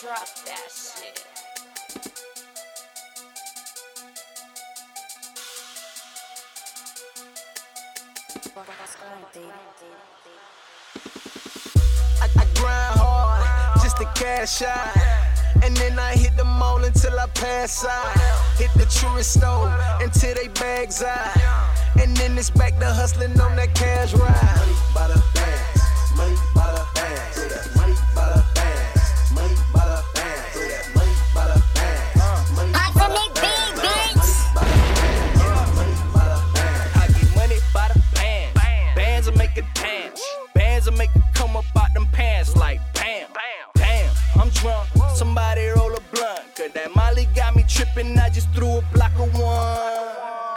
Drop that shit. I grind hard just to cash out, and then I hit the mall until I pass out. Hit the tourist store until they bags out, and then it's back to hustling on that cash ride. Money by the bands, money by the bands, money by the bands, money by the bands, money by the bands, money by the bands, money by the bands. I get money by the bands. Bands will make a dance. Bands will make it come up out them pants like bam. Damn, I'm drunk. Somebody roll a blunt. Cause that Molly got me tripping. I just threw a block of one.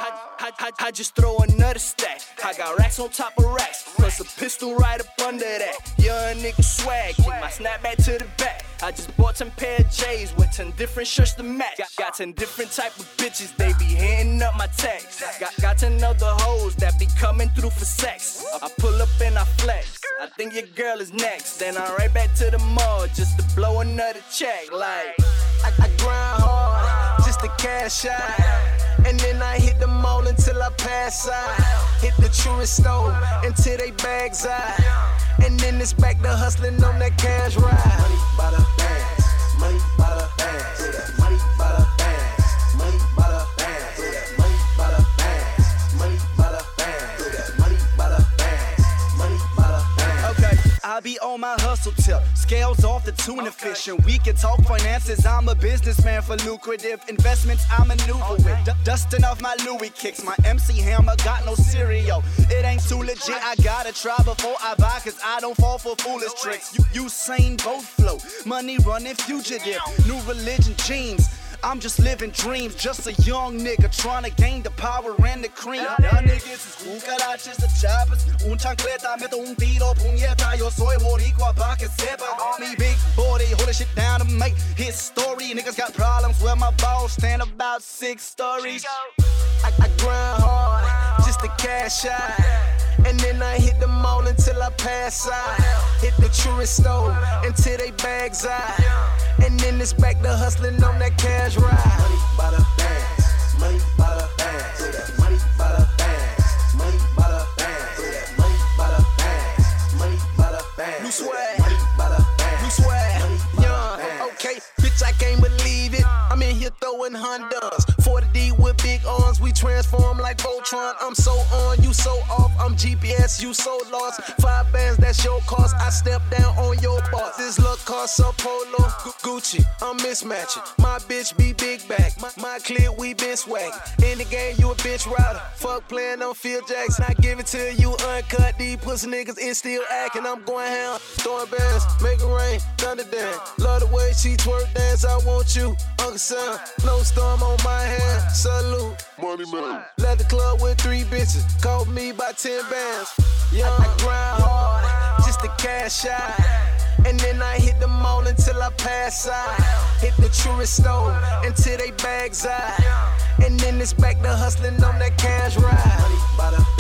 I just throw another stack. I got racks on top of racks, plus a pistol right up under that. Young nigga swag, keep my snapback to the back. I just bought 10 pair of J's with 10 different shirts to match. Got 10 different type of bitches, they be hitting up my text. Got 10 other hoes that be coming through for sex. I pull up and I flex. I think your girl is next. Then I'm right back to the mall just to blow another check. Like I grind hard just to cash out, and then I hit the mall until I pass out. Hit the tourist store until they bags out, and then it's back to hustling on that cash ride. Money by the bands, money by the bands, money by the bands, money by the bands, money by the bands, money by the bands, money by the bands, money by the bands. okay, I be on my hustle tip. Scales off the too inefficient. We can talk finances. I'm a businessman for lucrative investments. I maneuver with dusting off my Louis kicks. My MC Hammer got no cereal. It ain't too legit. I gotta try before I buy, cause I don't fall for foolish tricks. Usain Bolt flow, money running fugitive. New religion jeans. I'm just living dreams, just a young nigga trying to gain the power and the cream. Ya niggas es cucarachas de chapas, un chancleta, meto un tiro, puñeta. Yo soy boricua pa' que sepa. Me big body, hold this shit down to make his story. Niggas got problems where my balls stand about 6 stories. I grind hard just to cash out, and then I hit the mall until I pass out. Hit the tourist store until they bags out, and then it's back to hustling on that cash ride. Money by the bands, money by the bands, money by the bands, money by the bands, money by the bands, money by the bands. New swag, money by the bands, new swag. Young, okay, bitch, I can't believe it. I'm in here throwing Hondas, 40D with big arms. We transform like Voltron. I'm so on, you so off. I'm GPS, you so lost. 5 bands, that's your cost. I step down on your boss. This look cost a Polo, Gucci. I'm mismatching. My bitch be big back. My clip, we been swag. In the game, you a bitch router. Fuck playing on Phil Jackson. I give it to you uncut. These pussy niggas is still acting. I'm going ham, throwing bands, make it rain, thunder dance. Love the way she twerk dance. I want you, Uncle Sam. No storm on my hand. Salute. Money man. Left the club with 3 bitches, called me by 10 bands. Young, I grind hard just to cash out, and then I hit the mall until I pass out. Hit the tourist store until they bags out, and then it's back to hustling on that cash ride. Money by the